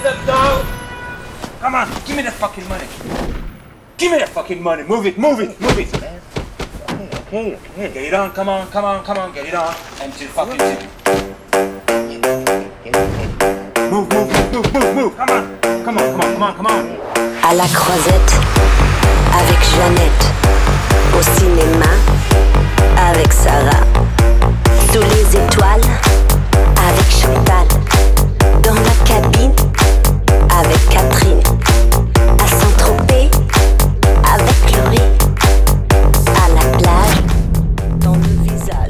up, dog? Come on, give me the fucking money. Give me the fucking money. Move it, move it, move it, man. Okay. Get it on, come on, get it on. Empty the fucking ticket. Move. Come on. À la Croisette, avec Jeannette. Au cinéma, avec Sarah. Sous les étoiles, avec Chantal. Dans la cabine, avec Catherine. À Saint-Tropez, avec Laurie. À la plage, dans le visage.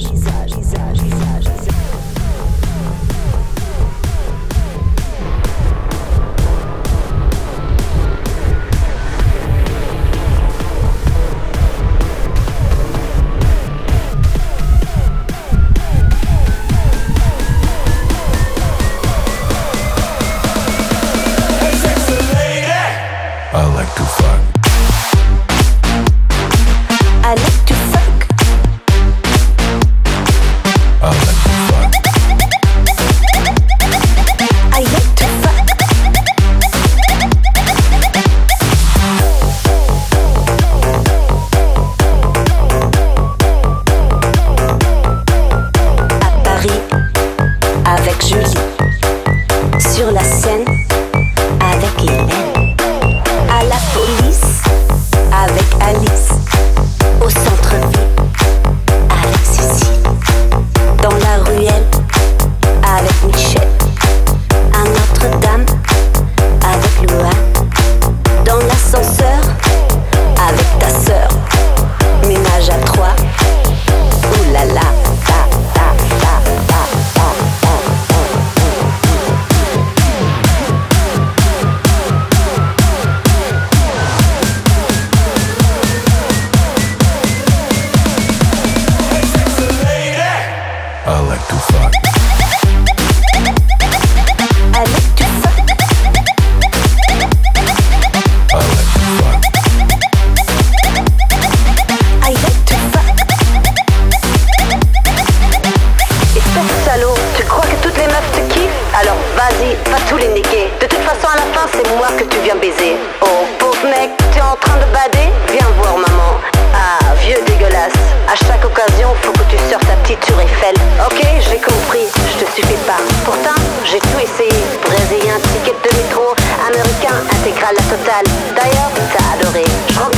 Sur la scène, avec Hélène. À la police, avec Alice. Au centre-ville, avec Cécile. Dans la ruelle, avec Michel. À Notre-Dame, avec Louane. Dans l'ascenseur, avec ta sœur. Ménage à trois. Ouh là là. Alors vas-y, va tous les niquer. De toute façon à la fin c'est moi que tu viens baiser. Oh pauvre mec, tu es en train de bader? Viens voir maman. Ah vieux dégueulasse. À chaque occasion faut que tu sortes ta petite tour Eiffel. Ok j'ai compris, je te suffis pas. Pourtant j'ai tout essayé. Brésilien, ticket de métro, américain, intégral la totale. D'ailleurs t'as adoré. Je